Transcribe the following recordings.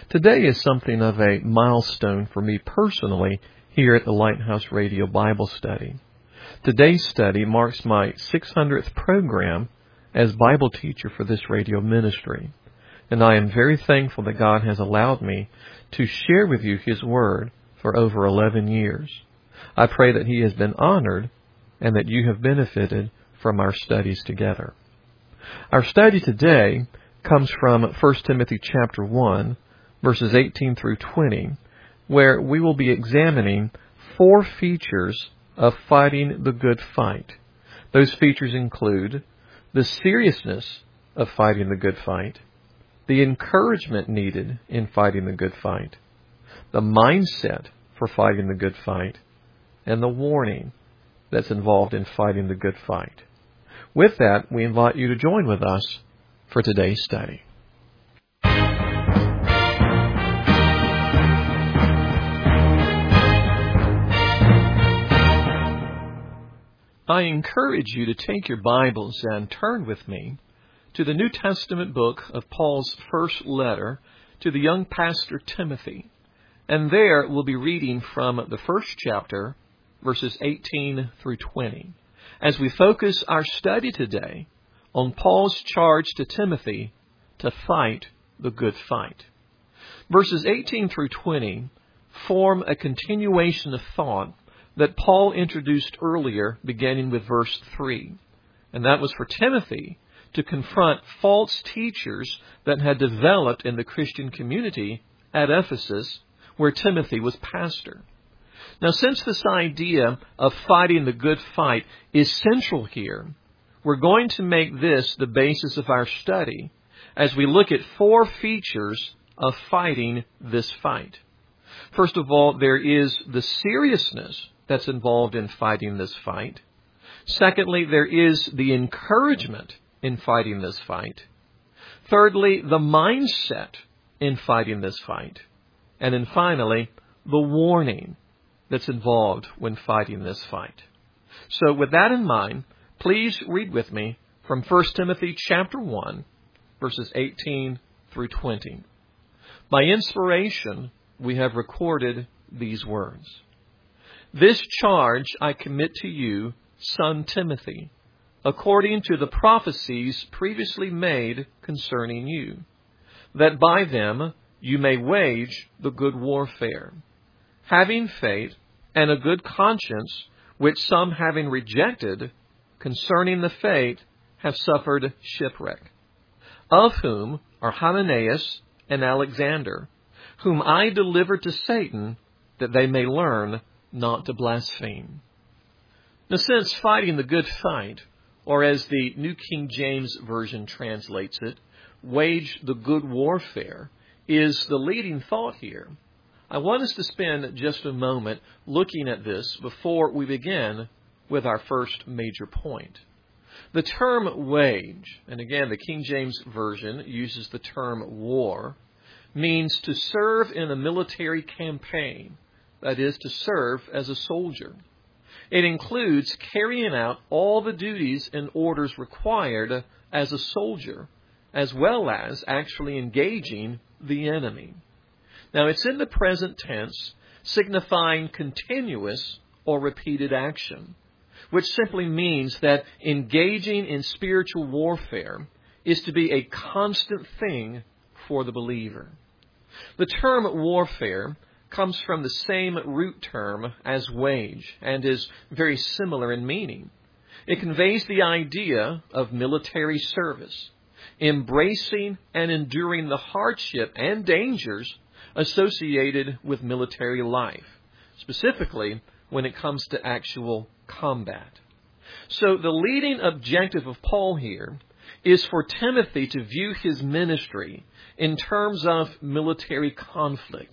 Today is something of a milestone for me personally here at the Lighthouse Radio Bible Study. Today's study marks my 600th program as Bible teacher for this radio ministry, and I am very thankful that God has allowed me to share with you His Word for over 11 years. I pray that He has been honored and that you have benefited from our studies together. Our study today comes from 1 Timothy chapter 1, verses 18 through 20, where we will be examining 4 features of fighting the good fight. Those features include the seriousness of fighting the good fight, the encouragement needed in fighting the good fight, the mindset for fighting the good fight, and the warning that's involved in fighting the good fight. With that, we invite you to join with us for today's study. I encourage you to take your Bibles and turn with me to the New Testament book of Paul's first letter to the young pastor Timothy. And there we'll be reading from the first chapter, verses 18 through 20, as we focus our study today on Paul's charge to Timothy to fight the good fight. Verses 18 through 20 form a continuation of thought that Paul introduced earlier, beginning with verse 3. And that was for Timothy to confront false teachers that had developed in the Christian community at Ephesus, where Timothy was pastor. Now, since this idea of fighting the good fight is central here, we're going to make this the basis of our study as we look at 4 features of fighting this fight. First of all, there is the seriousness that's involved in fighting this fight. Secondly, there is the encouragement in fighting this fight. Thirdly, the mindset in fighting this fight. And then finally, the warning that's involved when fighting this fight. So with that in mind, please read with me from 1 Timothy chapter 1, verses 18 through 20. By inspiration, we have recorded these words. This charge I commit to you, son Timothy, according to the prophecies previously made concerning you, that by them you may wage the good warfare, having faith and a good conscience, which some having rejected concerning the faith have suffered shipwreck, of whom are Hymenaeus and Alexander, whom I delivered to Satan, that they may learn not to blaspheme. Now, since fighting the good fight, or as the New King James Version translates it, wage the good warfare, is the leading thought here, I want us to spend just a moment looking at this before we begin with our first major point. The term wage, and again the King James Version uses the term war, means to serve in a military campaign, that is, to serve as a soldier. It includes carrying out all the duties and orders required as a soldier, as well as actually engaging the enemy. Now, it's in the present tense, signifying continuous or repeated action, which simply means that engaging in spiritual warfare is to be a constant thing for the believer. The term warfare comes from the same root term as wage and is very similar in meaning. It conveys the idea of military service, embracing and enduring the hardship and dangers associated with military life, specifically when it comes to actual combat. So the leading objective of Paul here is for Timothy to view his ministry in terms of military conflict,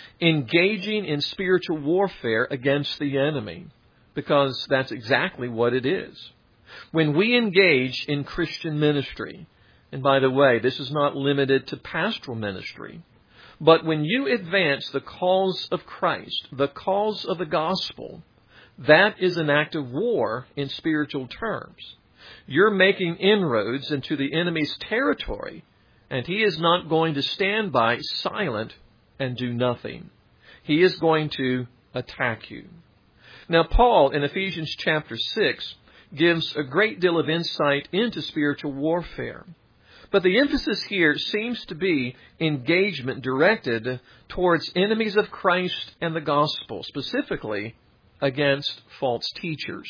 engaging in spiritual warfare against the enemy, because that's exactly what it is. When we engage in Christian ministry, and by the way, this is not limited to pastoral ministry, but when you advance the cause of Christ, the cause of the gospel, that is an act of war in spiritual terms. You're making inroads into the enemy's territory, and he is not going to stand by silent and do nothing. He is going to attack you. Now, Paul, in Ephesians chapter 6, gives a great deal of insight into spiritual warfare. But the emphasis here seems to be engagement directed towards enemies of Christ and the gospel, specifically against false teachers.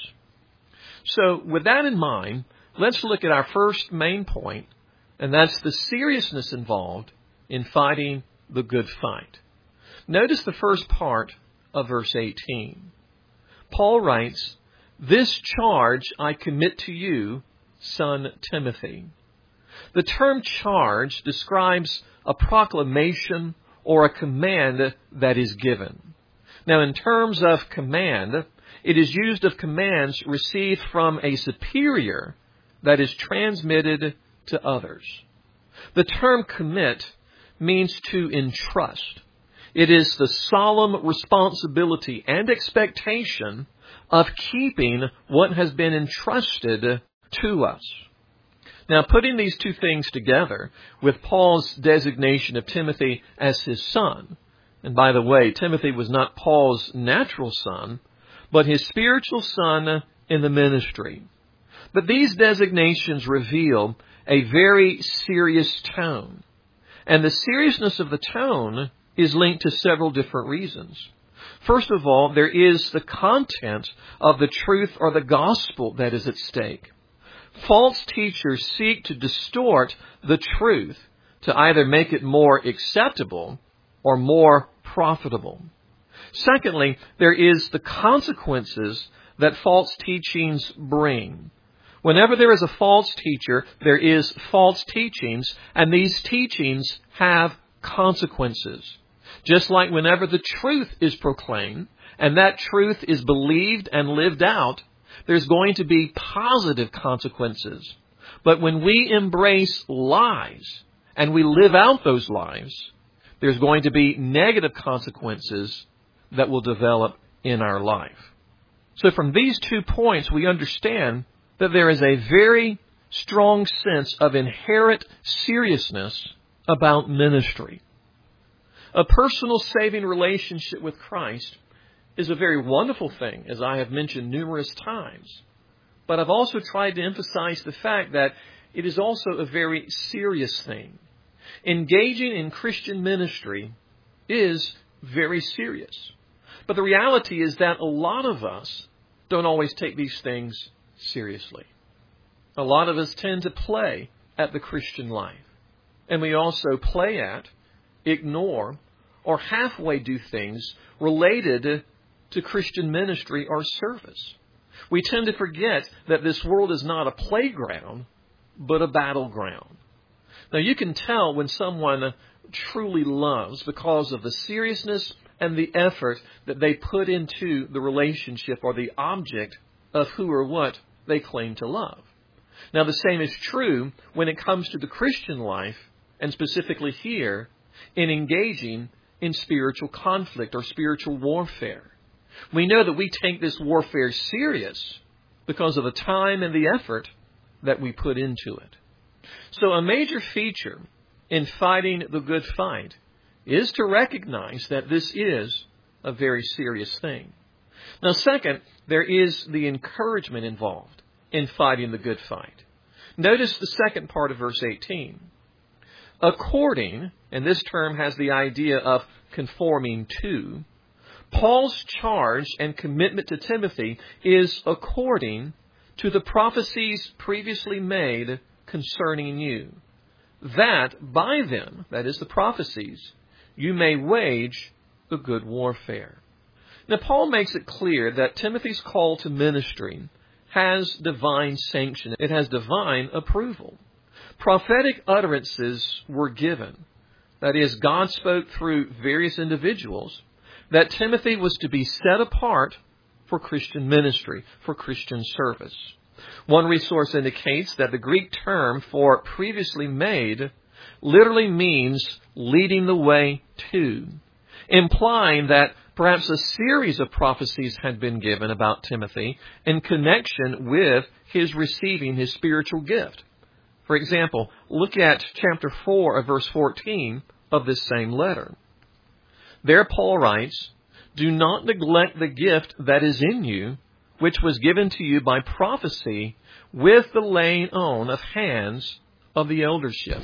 So, with that in mind, let's look at our first main point, and that's the seriousness involved in fighting the good fight. Notice the first part of verse 18. Paul writes, "This charge I commit to you, son Timothy." The term charge describes a proclamation or a command that is given. Now, in terms of command, it is used of commands received from a superior that is transmitted to others. The term commit means to entrust. It is the solemn responsibility and expectation of keeping what has been entrusted to us. Now, putting these two things together with Paul's designation of Timothy as his son, and by the way, Timothy was not Paul's natural son, but his spiritual son in the ministry. But these designations reveal a very serious tone. And the seriousness of the tone is linked to several different reasons. First of all, there is the content of the truth or the gospel that is at stake. False teachers seek to distort the truth to either make it more acceptable or more profitable. Secondly, there is the consequences that false teachings bring. Whenever there is a false teacher, there is false teachings, and these teachings have consequences. Just like whenever the truth is proclaimed, and that truth is believed and lived out, there's going to be positive consequences. But when we embrace lies, and we live out those lies, there's going to be negative consequences that will develop in our life. So from these 2 points, we understand that there is a very strong sense of inherent seriousness about ministry. A personal saving relationship with Christ is a very wonderful thing, as I have mentioned numerous times. But I've also tried to emphasize the fact that it is also a very serious thing. Engaging in Christian ministry is very serious. But the reality is that a lot of us don't always take these things seriously. A lot of us tend to play at the Christian life. And we also play at, ignore, or halfway do things related to Christian ministry or service. We tend to forget that this world is not a playground, but a battleground. Now, you can tell when someone truly loves because of the seriousness and the effort that they put into the relationship or the object of who or what they claim to love. Now, the same is true when it comes to the Christian life, and specifically here, in engaging in spiritual conflict or spiritual warfare. We know that we take this warfare serious because of the time and the effort that we put into it. So a major feature in fighting the good fight is to recognize that this is a very serious thing. Now, second, there is the encouragement involved in fighting the good fight. Notice the second part of verse 18. According, and this term has the idea of conforming to, Paul's charge and commitment to Timothy is according to the prophecies previously made concerning you, that by them, that is the prophecies, you may wage the good warfare. Now, Paul makes it clear that Timothy's call to ministry has divine sanction. It has divine approval. Prophetic utterances were given. That is, God spoke through various individuals that Timothy was to be set apart for Christian ministry, for Christian service. One resource indicates that the Greek term for previously made literally means leading the way to, implying that perhaps a series of prophecies had been given about Timothy in connection with his receiving his spiritual gift. For example, look at chapter 4 of verse 14 of this same letter. There Paul writes, "Do not neglect the gift that is in you, which was given to you by prophecy with the laying on of hands of the eldership."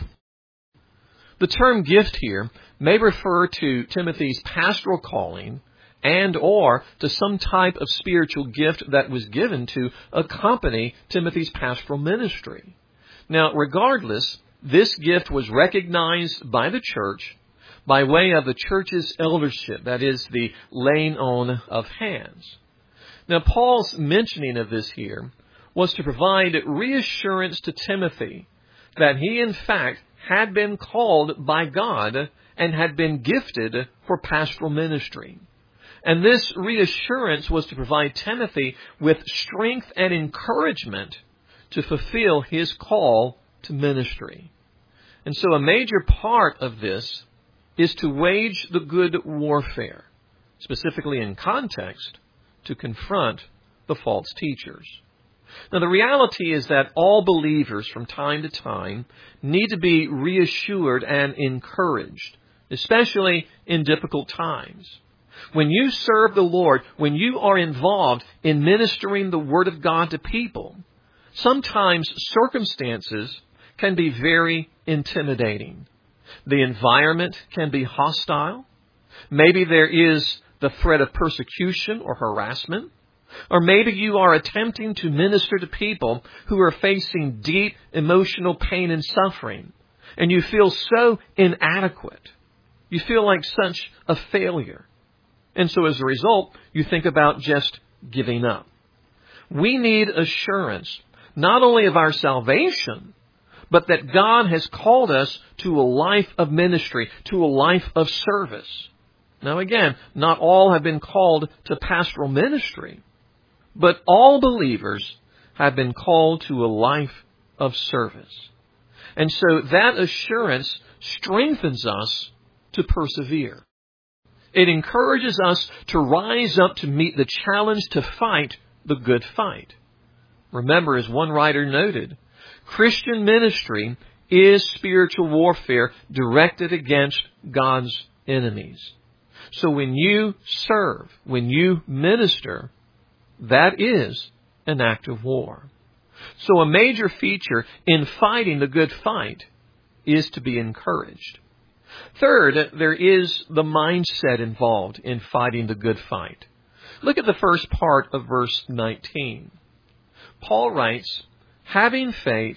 The term gift here may refer to Timothy's pastoral calling and or to some type of spiritual gift that was given to accompany Timothy's pastoral ministry. Now, regardless, this gift was recognized by the church by way of the church's eldership, that is, the laying on of hands. Now, Paul's mentioning of this here was to provide reassurance to Timothy that he, in fact, had been called by God and had been gifted for pastoral ministry. And this reassurance was to provide Timothy with strength and encouragement to fulfill his call to ministry. And so a major part of this is to wage the good warfare, specifically in context, to confront the false teachers. Now, the reality is that all believers from time to time need to be reassured and encouraged, especially in difficult times. When you serve the Lord, when you are involved in ministering the Word of God to people, sometimes circumstances can be very intimidating. The environment can be hostile. Maybe there is the threat of persecution or harassment. Or maybe you are attempting to minister to people who are facing deep emotional pain and suffering, and you feel so inadequate. You feel like such a failure. And so as a result, you think about just giving up. We need assurance, not only of our salvation, but that God has called us to a life of ministry, to a life of service. Now again, not all have been called to pastoral ministry, but all believers have been called to a life of service. And so that assurance strengthens us to persevere. It encourages us to rise up to meet the challenge to fight the good fight. Remember, as one writer noted, Christian ministry is spiritual warfare directed against God's enemies. So when you serve, when you minister, that is an act of war. So a major feature in fighting the good fight is to be encouraged. Third, there is the mindset involved in fighting the good fight. Look at the first part of verse 19. Paul writes, "Having faith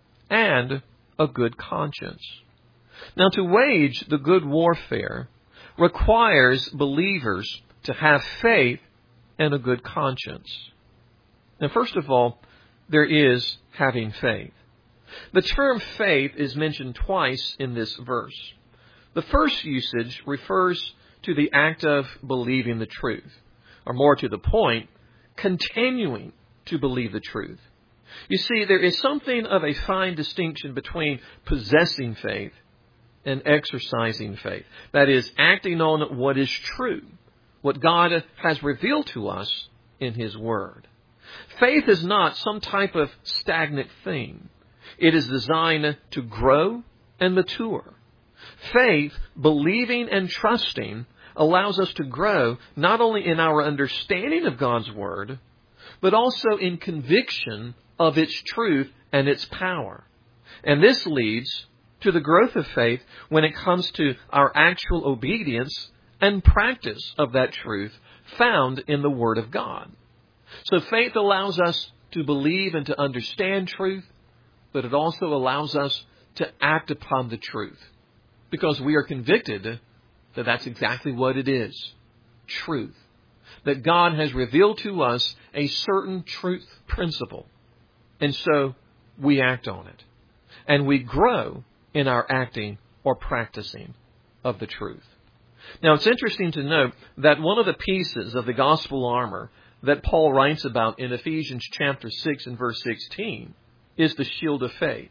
and a good conscience." Now, to wage the good warfare requires believers to have faith and a good conscience. Now, first of all, there is having faith. The term faith is mentioned twice in this verse. The first usage refers to the act of believing the truth, or more to the point, continuing to believe the truth. You see, there is something of a fine distinction between possessing faith and exercising faith. That is, acting on what is true, what God has revealed to us in His Word. Faith is not some type of stagnant thing. It is designed to grow and mature. Faith, believing and trusting, allows us to grow not only in our understanding of God's Word, but also in conviction of its truth and its power. And this leads to the growth of faith when it comes to our actual obedience and practice of that truth found in the Word of God. So faith allows us to believe and to understand truth, but it also allows us to act upon the truth, because we are convicted that that's exactly what it is, truth. That God has revealed to us a certain truth principle, and so we act on it. And we grow in our acting or practicing of the truth. Now, it's interesting to note that one of the pieces of the gospel armor that Paul writes about in Ephesians chapter 6 and verse 16 is the shield of faith.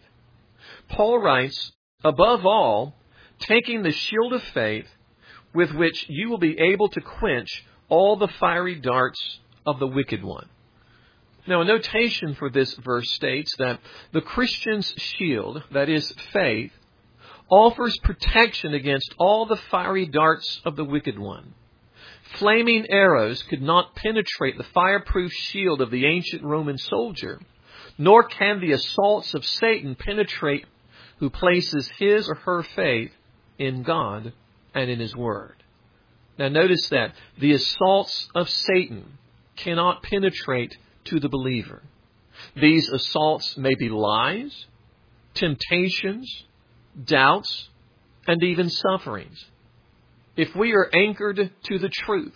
Paul writes, "Above all, taking the shield of faith, with which you will be able to quench all the fiery darts of the wicked one." Now, a notation for this verse states that the Christian's shield, that is faith, offers protection against all the fiery darts of the wicked one. Flaming arrows could not penetrate the fireproof shield of the ancient Roman soldier, nor can the assaults of Satan penetrate who places his or her faith in God and in His Word. Now notice that the assaults of Satan cannot penetrate to the believer. These assaults may be lies, temptations, doubts, and even sufferings. If we are anchored to the truth,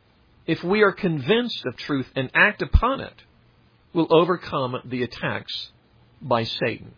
if we are convinced of truth and act upon it, we'll overcome the attacks by Satan.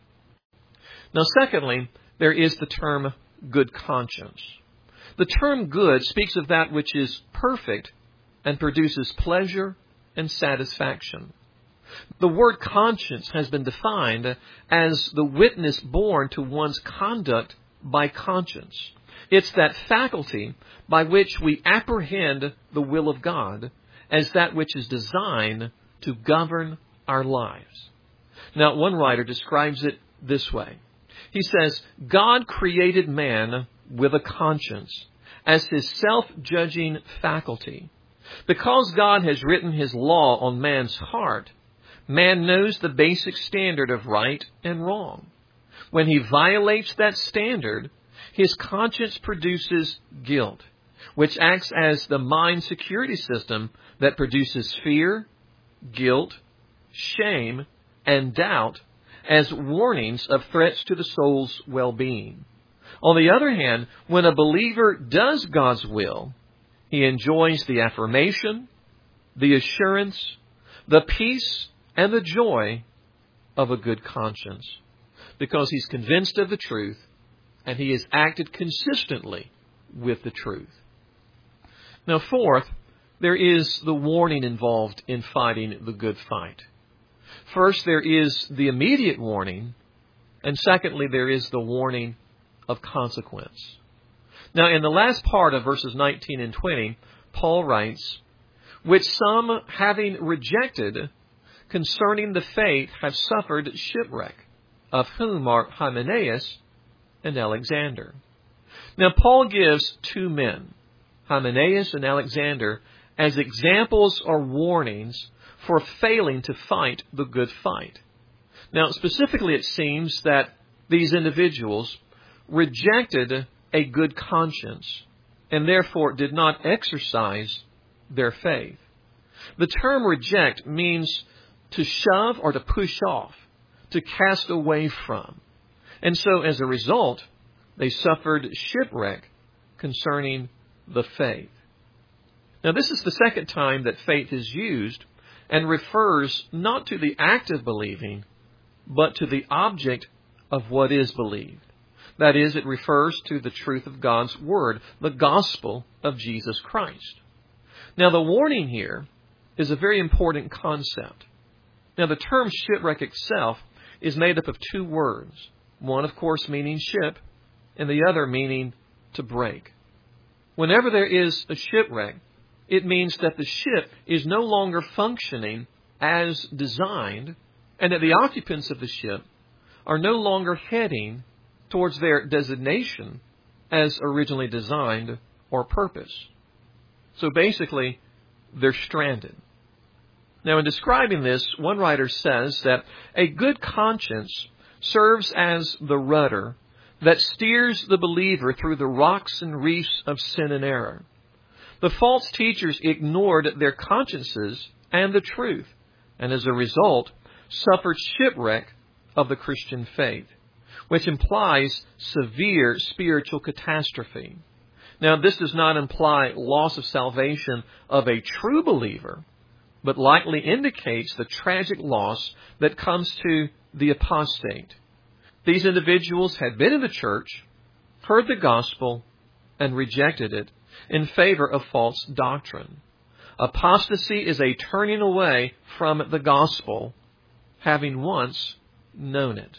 Now, secondly, there is the term good conscience. The term good speaks of that which is perfect and produces pleasure and satisfaction. The word conscience has been defined as the witness borne to one's conduct by conscience. It's that faculty by which we apprehend the will of God as that which is designed to govern our lives. Now, one writer describes it this way. He says, God created man with a conscience as his self-judging faculty. Because God has written His law on man's heart, man knows the basic standard of right and wrong. When he violates that standard, his conscience produces guilt, which acts as the mind security system that produces fear, guilt, shame, and doubt as warnings of threats to the soul's well-being. On the other hand, when a believer does God's will, he enjoys the affirmation, the assurance, the peace, and the joy of a good conscience, because he's convinced of the truth and he has acted consistently with the truth. Now, fourth, there is the warning involved in fighting the good fight. First, there is the immediate warning, and secondly, there is the warning of consequence. Now, in the last part of verses 19 and 20, Paul writes, which some, having rejected concerning the faith, have suffered shipwreck, of whom are Hymenaeus and Alexander. Now, Paul gives two men, Hymenaeus and Alexander, as examples or warnings for failing to fight the good fight. Now, specifically, it seems that these individuals rejected a good conscience and therefore did not exercise their faith. The term reject means to shove or to push off, to cast away from. And so, as a result, they suffered shipwreck concerning the faith. Now, this is the second time that faith is used and refers not to the act of believing, but to the object of what is believed. That is, it refers to the truth of God's Word, the gospel of Jesus Christ. Now, the warning here is a very important concept. Now, the term shipwreck itself is made up of two words. One, of course, meaning ship, and the other meaning to break. Whenever there is a shipwreck, it means that the ship is no longer functioning as designed, and that the occupants of the ship are no longer heading towards their designation as originally designed or purpose. So basically, they're stranded. Now, in describing this, one writer says that a good conscience serves as the rudder that steers the believer through the rocks and reefs of sin and error. The false teachers ignored their consciences and the truth, and as a result, suffered shipwreck of the Christian faith, which implies severe spiritual catastrophe. Now, this does not imply loss of salvation of a true believer, but likely indicates the tragic loss that comes to the apostate. These individuals had been in the church, heard the gospel, and rejected it in favor of false doctrine. Apostasy is a turning away from the gospel, having once known it.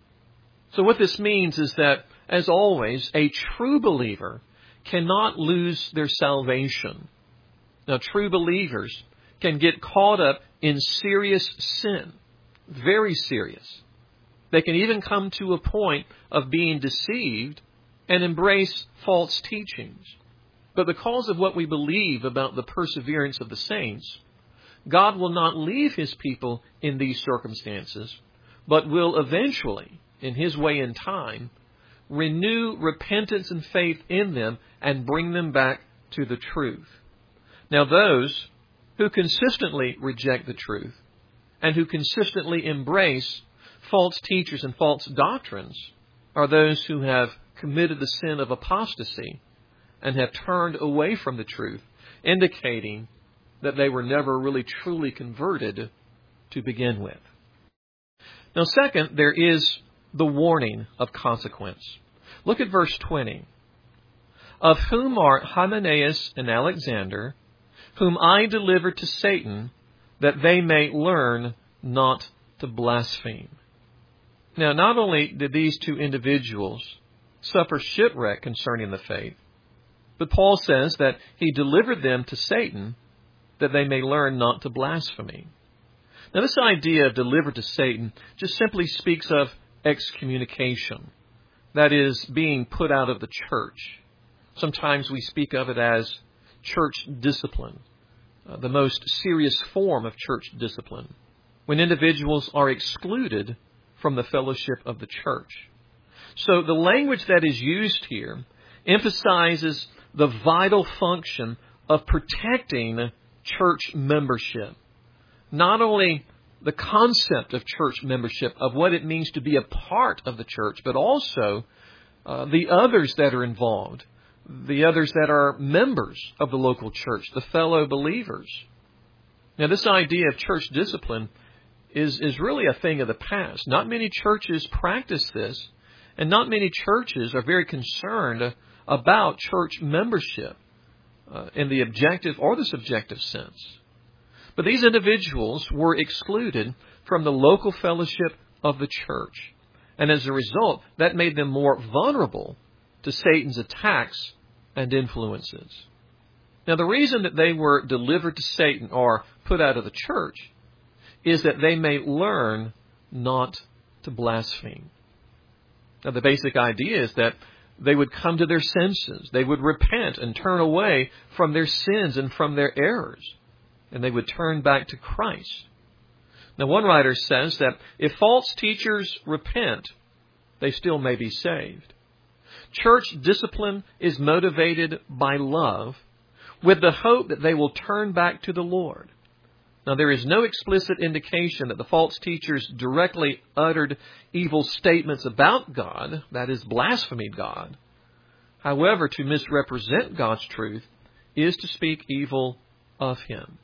So what this means is that, as always, a true believer cannot lose their salvation. Now, true believers can get caught up in serious sin, very serious. They can even come to a point of being deceived and embrace false teachings. But because of what we believe about the perseverance of the saints, God will not leave His people in these circumstances, but will eventually, in His way and time, renew repentance and faith in them and bring them back to the truth. Now those who consistently reject the truth and who consistently embrace false teachers and false doctrines are those who have committed the sin of apostasy and have turned away from the truth, indicating that they were never really truly converted to begin with. Now, second, there is the warning of consequence. Look at verse 20. Of whom are Hymenaeus and Alexander, whom I delivered to Satan, that they may learn not to blaspheme. Now, not only did these two individuals suffer shipwreck concerning the faith, but Paul says that he delivered them to Satan that they may learn not to blaspheme. Now, this idea of delivered to Satan just simply speaks of excommunication. That is, being put out of the church. Sometimes we speak of it as church discipline, the most serious form of church discipline, when individuals are excluded from the fellowship of the church. So the language that is used here emphasizes the vital function of protecting church membership. Not only the concept of church membership, of what it means to be a part of the church, but also the others that are involved, the others that are members of the local church, the fellow believers. Now, this idea of church discipline is really a thing of the past. Not many churches practice this, and not many churches are very concerned about church membership in the objective or the subjective sense. But these individuals were excluded from the local fellowship of the church. And as a result, that made them more vulnerable to Satan's attacks and influences. Now, the reason that they were delivered to Satan or put out of the church is that they may learn not to blaspheme. Now, the basic idea is that they would come to their senses. They would repent and turn away from their sins and from their errors. And they would turn back to Christ. Now, one writer says that if false teachers repent, they still may be saved. Church discipline is motivated by love, with the hope that they will turn back to the Lord. Now, there is no explicit indication that the false teachers directly uttered evil statements about God, that is, blasphemed God. However, to misrepresent God's truth is to speak evil of Him.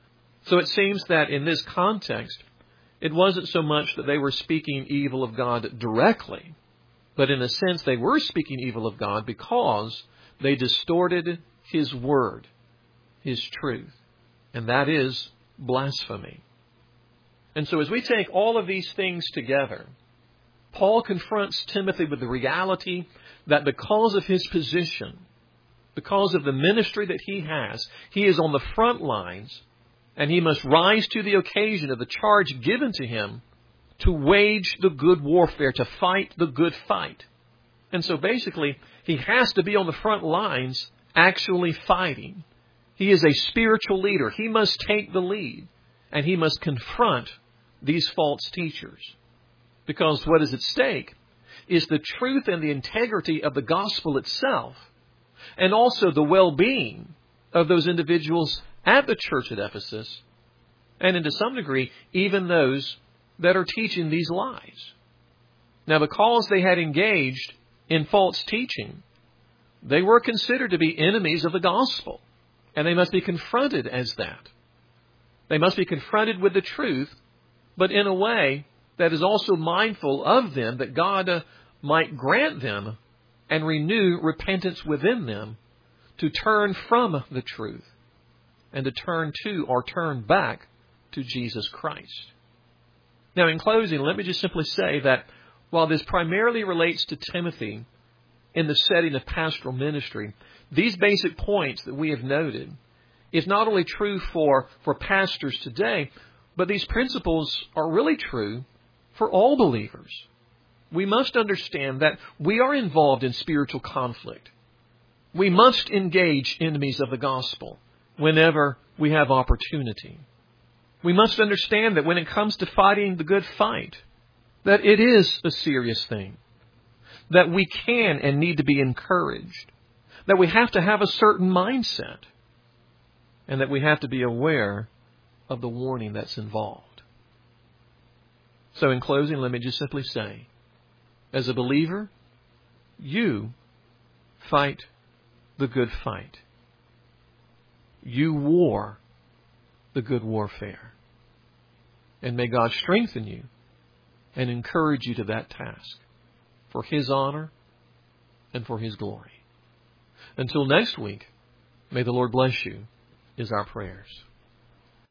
So it seems that in this context, it wasn't so much that they were speaking evil of God directly, but in a sense they were speaking evil of God because they distorted His word, His truth, and that is blasphemy. And so as we take all of these things together, Paul confronts Timothy with the reality that because of his position, because of the ministry that he has, he is on the front lines, and he must rise to the occasion of the charge given to him to wage the good warfare, to fight the good fight. And so basically, he has to be on the front lines actually fighting. He is a spiritual leader. He must take the lead, and he must confront these false teachers. Because what is at stake is the truth and the integrity of the gospel itself, and also the well-being of those individuals at the church at Ephesus, and to some degree, even those that are teaching these lies. Now, because they had engaged in false teaching, they were considered to be enemies of the gospel, and they must be confronted as that. They must be confronted with the truth, but in a way that is also mindful of them, that God might grant them and renew repentance within them to turn from the truth and to turn to or turn back to Jesus Christ. Now, in closing, let me just simply say that while this primarily relates to Timothy in the setting of pastoral ministry, these basic points that we have noted is not only true for pastors today, but these principles are really true for all believers. we must understand that we are involved in spiritual conflict. We must engage enemies of the gospel whenever we have opportunity. We must understand that when it comes to fighting the good fight, that it is a serious thing, that we can and need to be encouraged, that we have to have a certain mindset, and that we have to be aware of the warning that's involved. So in closing, let me just simply say, as a believer, you fight the good fight. You war the good warfare. And may God strengthen you and encourage you to that task for His honor and for His glory. Until next week, may the Lord bless you, is our prayers.